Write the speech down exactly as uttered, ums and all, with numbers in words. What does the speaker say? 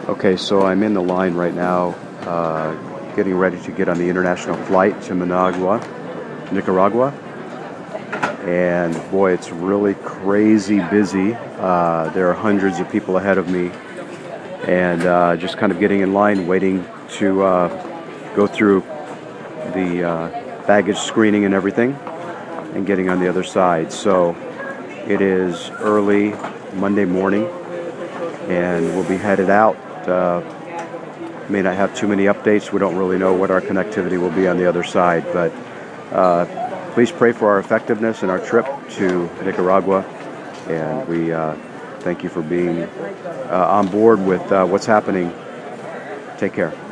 Okay, so I'm in the line right now, uh, getting ready to get on the international flight to Managua, Nicaragua. And boy, it's really crazy busy. Uh, there are hundreds of people ahead of me, and uh, just kind of getting in line, waiting to uh, go through the uh, baggage screening and everything, and getting on the other side. So it is early Monday morning, and we'll be headed out. Uh, may not have too many updates. We don't really know what our connectivity will be on the other side, but uh, please pray for our effectiveness in our trip to Nicaragua, and we uh, thank you for being uh, on board with uh, what's happening. Take care.